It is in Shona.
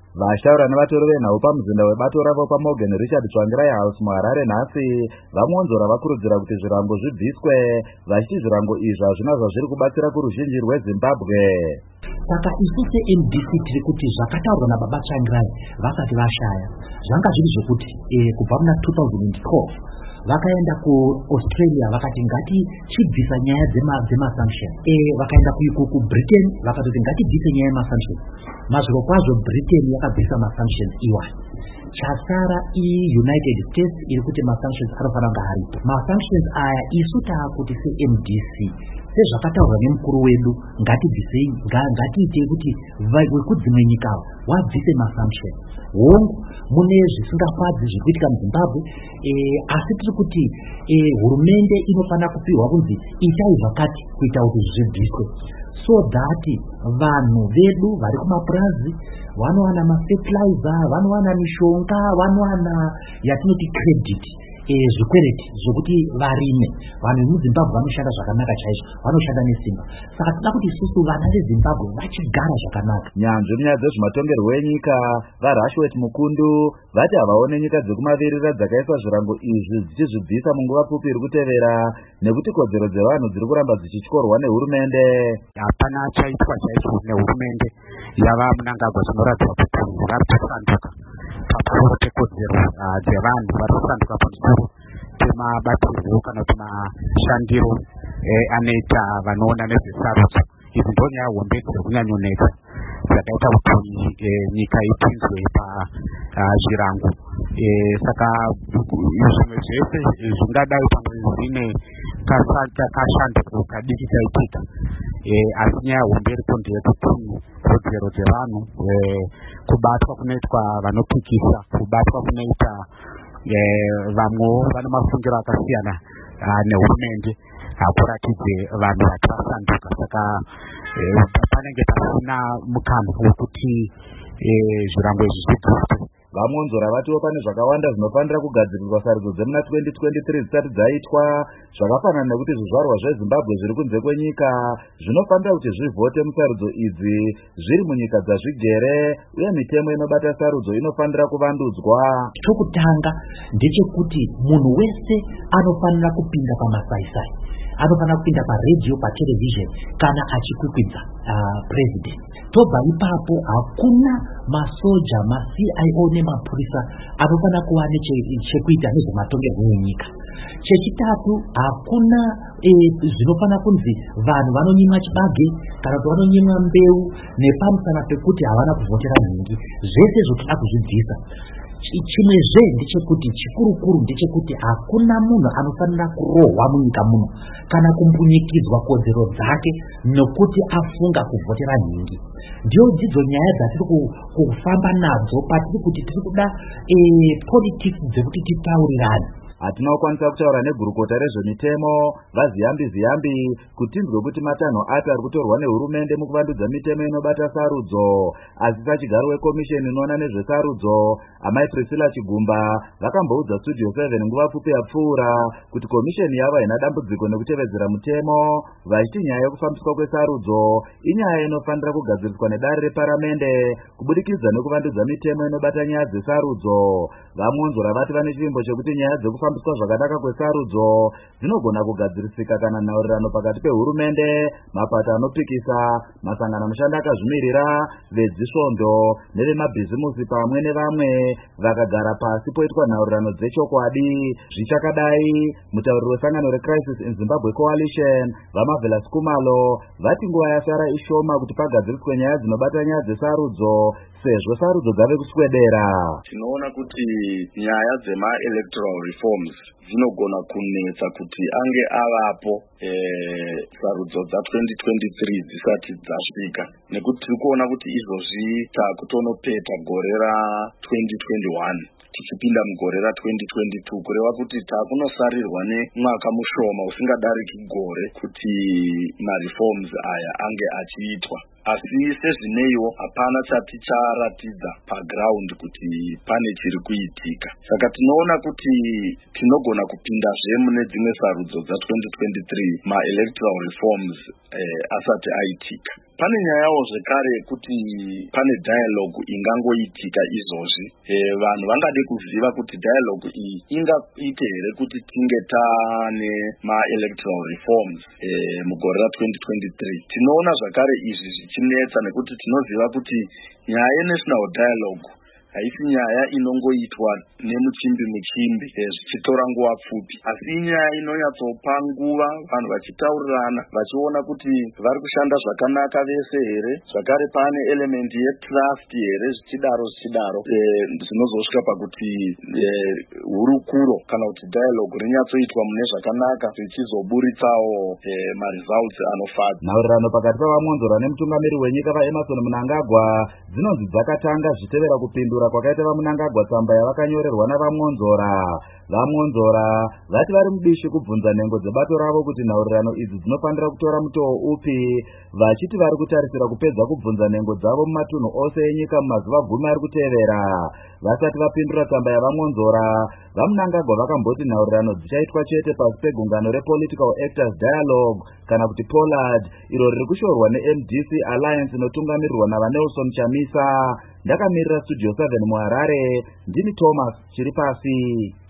Vashaura nevatori venhau pamuzinda webato ravo paMorgan Richard Tsvangirai House muHarare nhasi vamonzora vakurudzira kuti zvirango zvibviswe, vachiti zvirango izvi hazvina zvazviri kubatsira kuruzhinji rweZimbabwe. Saka isu seMDC tiri kuti zvakataurwa nababa Tsvangirai vasati vashaya zvanga zviri zvokuti kubva muna 2012 vakaenda kuAustralia vakati ngatichibvisa nyaya dzemasanction. Vakaenda kuBritain vakatoti ngatibvise nyaya yemasanction. Mazviro kwazvo Britain yakabvisa masanctions iwani. Chasara United States iri kuti masanctions anofana kunge aripo. Masanctions aya isu taakuti seMDC sezvakataurwa nemukuru wedu ngatibvisei, ngatiite kuti vekudzimwe nyika wabvise masanction. Hongu mune zvisingafadzi zvikuitika muZimbabwe, asi tiri kuti hurumende inofana kupihwa kunzi itai zvakati kuita kuti zvibviswe, so that vanhu vedu vari kumapurazi vanowana mafertilizer, vanowana mishonga, vanowana yatinoti credit, zvikwereti zvokuti varime. Vanhu vemuZimbabwe vanoshanda zvakanaka chaizvo, vanoshanda nesimba. Saka tinoda kuti isusu vana veZimbabwe vachigara zvakanaka. Nyanzvi munyaya dzezvematongerwo enyika vaRashwet Mukundu vati havaone nyika dzekumavirira dzakaisa zvirango izvi dzichizvibvisa munguva pfupi iri kutevera nekuti kodzero dzevanhu dziri kuramba dzichityorwa nehurumende. Hapana chaitwa chaizvo nehurumende yava Mnangagwa zvinoratidza kuti vari kusanduka pamusoro pekodzero dzevanhu, vari kusanduka pamusoro pemabatirwo kana kuti mashandiro anoita vanoona nezvesarudzo. Izvi ndo nyaya hombe dziri kunyanyonetsa dzakaita kuti nyika ipinzwe pazvirango. Saka zvimwe zvese zvingadai pamwe zvine kashandiko kadiki kaitika, asi nyaya hombe iripo ndeyekuti kodzero dzevanhu, kubatwa kunoitwa vanopikisa, kubatwa kunoita vamwewo vane mafungiro akasiyana nehurumende hakuratidze vanhu vati vasanduka. Saka panenge pasina mukana wekuti zvirango izvi zvibviswe. Vamonzora vatiwo pane zvakawanda zvinofanira kugadzirirwa sarudzo dzemuna 2023 dzisati dzaitwa, zvakafanana nekuti zvizvarwa zveZimbabwe zviri kunze kwenyika zvinofanira kuti zvivhote musarudzo idzi zviri munyika dzazvigere, uye mitemo inobata sarudzo inofanira kuvandudzwa. Chokutanga ndechekuti munhu wese anofanira kupinda pamasaisai, anofanira kupinda paredio, patelevision kana achikwikwidza president. Tobva ipapo hakuna masoja, maCIO nemapurisa anofanira kuva nechekuita nezvematongerwo enyika. Chechitatu, hakuna zvinofanira kunzi vanhu vanonyimwa chibage kana kuti vanonyimwa mbeu nepamusana pekuti havana kuvhotera nhingi. Zvese zvotoda kuzvibvisa. Chimwezve ndechekuti chikurukuru ndechekuti hakuna munhu anofanira kurohwa munyika muno kana kumbunyikidzwa kodzero dzake nokuti afunga kuvhotera nhingi. Ndio dzidzo nyaya dzatiri kufamba nadzo patiri kuti tiri kuda politics dzekuti titaurirane. Hatina kukwanisa kutaura negurukota rezvemitemo vaZiyambi kutinzwe kuti matanho api ari kutorwa nehurumende mukuvandudza mitemo inobata sarudzo. Asi pachigaro wekomisheni inoona nezvesarudzo amai Priscilla Chigumba vakamboudza Studio 7 nguva pfupi yapfuura kuti komisheni yava haina dambudziko nekutevedzera mutemo, vachiti nyaya yekufambiswa kwesarudzo inyaya inofanira kugadziriswa nedare reparamende kubudikidza nekuvandudza mitemo inobata nyaya dzesarudzo. Vamonzora vati vane chivimbo chekuti nyaya dzekufambiswa zvakanaka kwesarudzo dzinogona kugadzirisika kana nhaurirano pakati pehurumende, mapato anopikisa, masangano anoshanda akazvimirira, vedzisvondo nevemabhizimusi pamwe nevamwe vakagara pasi poitwa nhaurirano dzechokwadi. Zvichakadai, mutauriri wesangano reCrisis in Zimbabwe Coalition vaMarvelous Kumalo vati nguva yasara ishoma kuti pagadziriswe nyaya dzinobata nyaya dzesarudzo sezvo sarudzo dzave kuswedera. Tinoona kuti nyaya dzema-electoral reforms dzinogona kunetsa kuti ange avapo sarudzo dza2023 dzisati dzasvika, nekuti tiri kuona kuti izvozvi takutonopeta gore ra2021 tichipinda mugore ra2022 kureva kuti takunosarirwa nemwaka mushoma usingadariki gore kuti mareforms aya ange achiitwa. asi sezvineiwo hapana chati charatidza paground kuti pane chiri kuitika. Saka tinoona kuti tinogona kupindazve mune dzimwe sarudzo dza2023 ma-electoral reforms asati aitika. Pane nyayawo zvekare kuti pane dialogue ingangoitika izvozvi. Vanhu vangade kuziva kuti dialogue iyi ingaite here kuti tinge tane ma-electoral reforms mugore ra2023. Tinoona zvakare izvi zvichinetsa nekuti tinoziva kuti nyaya yenational dialogue haisi nyaya inongoitwa nemuchimbi zvichitora nguva pfupi, asi nyaya inonyatsopa nguva vanhu vachitaurirana vachiona kuti vari kushanda zvakanaka vese here, zvakare pane element yetrust here, zvichidaro zvinozosvika pakuti hurukuro kana kuti dialogue rinyatsoitwa mune zvakanaka zvichizoburitsawo maresults anofadza. Nhaurirano pakati pavamonzora nemutungamiri wenyika vaEmmerson Mnangagwa dzinonzi dzakatanga zvichitevera kupindura kwakaita vaMnangagwa tsamba yavakanyorerwa navamonzora. Vamonzora vati vari mubishi kubvunza nhengo dzebato ravo kuti nhaurirano idzi dzinofanira kutora mutoo upi, vachiti vari kutarisira kupedza kubvunza nhengo dzavo mumatunhu ose enyika mumazuva 10 ari kutevera. Vasati vapindura tsamba yavamonzora, vaMnangagwa vakamboti nhaurirano dzichaitwa chete pasi pegungano rePolitical Actors Dialogue kana kuti POLAD, iro riri kushorwa neMDC Alliance inotungamirirwa navaNelson Chamisa. Ndakamirira Studio 7 muHarare, ndini Thomas Chiripasi.